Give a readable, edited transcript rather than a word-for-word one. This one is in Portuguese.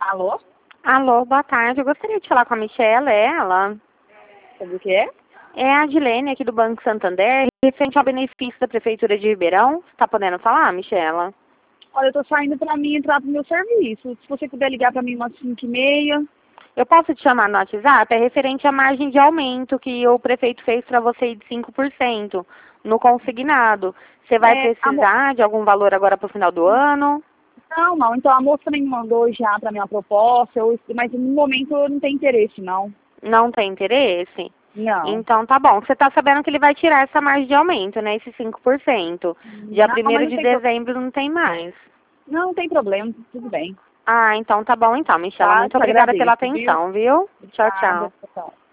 Alô? Alô, boa tarde. Eu gostaria de falar com a Michela, é ela? Sobre o quê? É a Adilene aqui do Banco Santander, referente ao benefício da Prefeitura de Ribeirão. Tá podendo falar, Michela? Olha, eu tô saindo pra mim entrar pro meu serviço. Se você puder ligar pra mim umas 5h30. Eu posso te chamar no WhatsApp? É referente à margem de aumento que o prefeito fez para você de 5% no consignado. Você vai precisar de algum valor agora para o final do ano? Não. Então a moça também me mandou já pra mim uma proposta, mas no momento eu não tenho interesse, não. Não tem interesse? Não. Então tá bom. Você tá sabendo que ele vai tirar essa margem de aumento, né? Esse 5%. Dia Não, mas 1º não de tem dezembro não tem mais. não tem problema, tudo bem. Ah, então tá bom então, Michela. Tá? Muito Te obrigada pela agradeço, viu? atenção, viu? Tchau, Obrigada. tchau. Tchau.